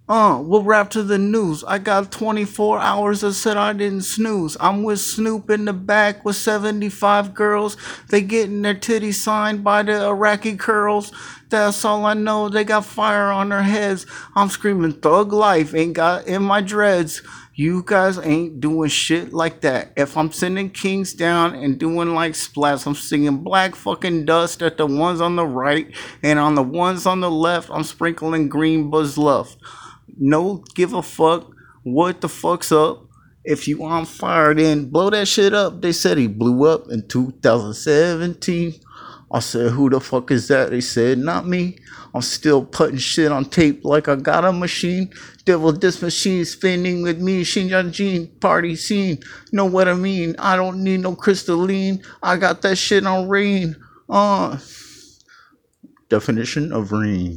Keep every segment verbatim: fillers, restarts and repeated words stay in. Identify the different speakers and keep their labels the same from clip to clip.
Speaker 1: Uh, we'll wrap to the news. I got twenty-four hours that said I didn't snooze. I'm with Snoop in the back with seventy-five girls. They getting their titties signed by the Iraqi curls. That's all I know. They got fire on their heads. I'm screaming thug life. Ain't got in my dreads. You guys ain't doing shit like that. If I'm sending kings down and doing like splats, I'm singing black fucking dust at the ones on the right, and on the ones on the left, I'm sprinkling green buzz love. No give a fuck what the fuck's up. If you on fire, then blow that shit up. They said he blew up in two thousand seventeen. I said, who the fuck is that? They said, not me. I'm still putting shit on tape like I got a machine. Devil, this machine spinning with me. Xinjiang Jean, party scene. Know what I mean? I don't need no crystalline. I got that shit on rain. Uh, definition of rain.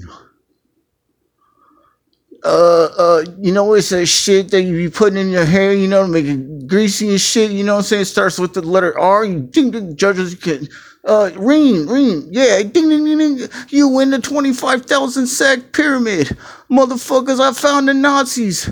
Speaker 1: Uh, uh, you know, it's a shit that you be putting in your hair, you know, to make it greasy and shit, you know what I'm saying? It starts with the letter R. You think the judges can, uh, ring, ring, yeah, ding, ding, ding, ding. You win the twenty-five thousand sack pyramid. Motherfuckers, I found the Nazis.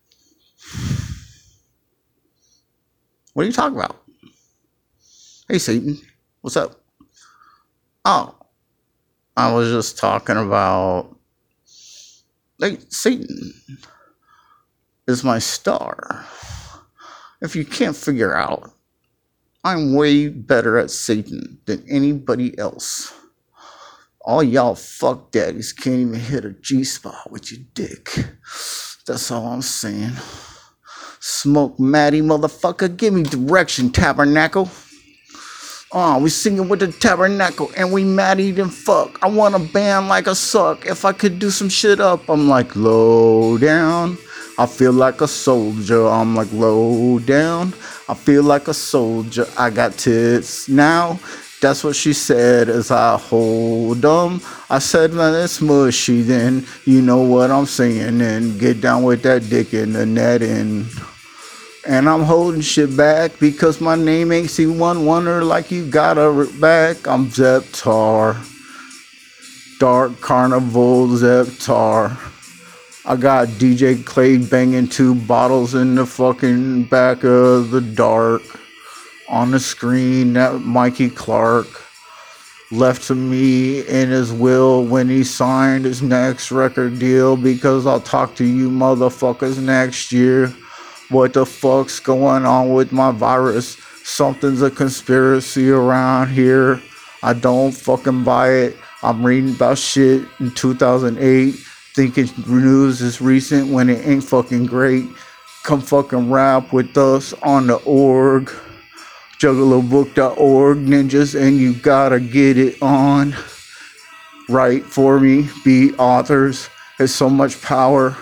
Speaker 1: What are you talking about? Hey, Satan, what's up? Oh, I was just talking about, like, Satan is my star. If you can't figure out, I'm way better at Satan than anybody else. All y'all fuck daddies can't even hit a G-spot with your dick. That's all I'm saying. Smoke Maddie, motherfucker. Give me direction, Tabernacle. Oh, we singing with the Tabernacle and we maddie and fuck. I want a band like a suck. If I could do some shit up, I'm like low down. I feel like a soldier. I'm like low down. I feel like a soldier. I got tits now. That's what she said as I hold them. I said, man, it's mushy then. You know what I'm saying. And get down with that dick in the net and... And I'm holding shit back because my name ain't C one Wonder like you got a back. I'm Zeptar. Dark Carnival Zeptar. I got D J Clay banging two bottles in the fucking back of the dark. On the screen, that Mikey Clark left to me in his will when he signed his next record deal because I'll talk to you motherfuckers next year. What the fuck's going on with my virus? Something's a conspiracy around here. I don't fucking buy it. I'm reading about shit in two thousand eight, thinking news is recent when it ain't fucking great. Come fucking rap with us on the org. juggalo book dot org, ninjas, and you gotta get it on. Write for me, be authors. There's so much power.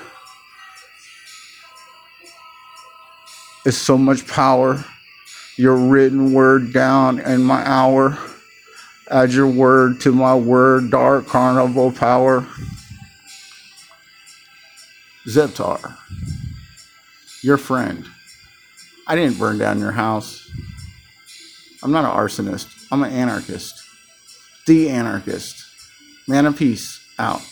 Speaker 1: It's so much power. Your written word down in my hour. Add your word to my word. Dark Carnival power. Zeptar, your friend. I didn't burn down your house. I'm not an arsonist. I'm an anarchist. The anarchist. Man of peace. Out.